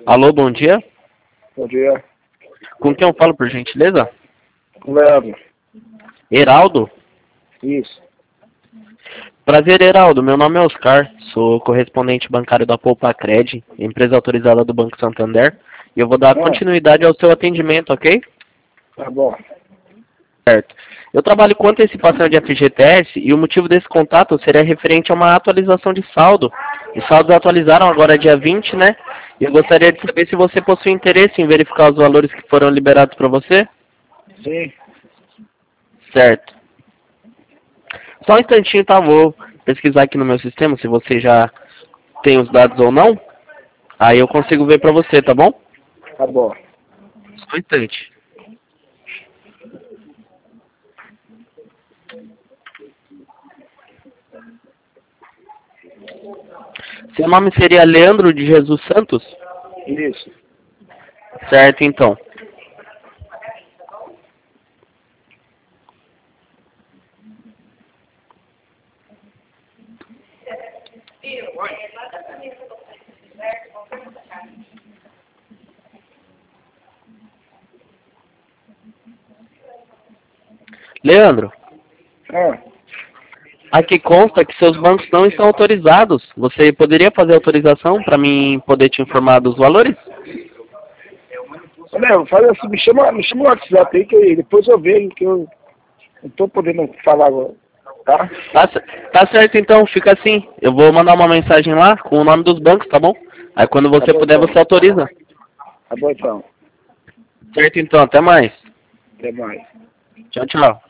Alô, bom dia. Bom dia. Com quem eu falo, por gentileza? Leandro. Heraldo? Isso. Prazer, Heraldo. Meu nome é Oscar. Sou correspondente bancário da Poupa-Cred, empresa autorizada do Banco Santander. E eu vou dar continuidade ao seu atendimento, ok? Tá bom. Certo. Eu trabalho com antecipação de FGTS e o motivo desse contato seria referente a uma atualização de saldo. Os saldos atualizaram agora dia 20, né? E eu gostaria de saber se você possui interesse em verificar os valores que foram liberados para você. Sim. Certo. Só um instantinho, tá? Vou pesquisar aqui no meu sistema se você já tem os dados ou não. Aí eu consigo ver para você, tá bom? Tá bom. Só um instante. Seu nome seria Leandro de Jesus Santos? Isso. Certo, então. Leandro, aqui consta que seus bancos não estão autorizados. Você poderia fazer autorização para mim poder te informar dos valores? Léo, faz assim, me chama no WhatsApp aí que depois eu vejo que eu não tô podendo falar agora. Tá? Tá certo, então. Fica assim. Eu vou mandar uma mensagem lá com o nome dos bancos, tá bom? Aí quando você puder, então. você autoriza. Tá bom então. Certo, então. Até mais. Até mais. Tchau, tchau.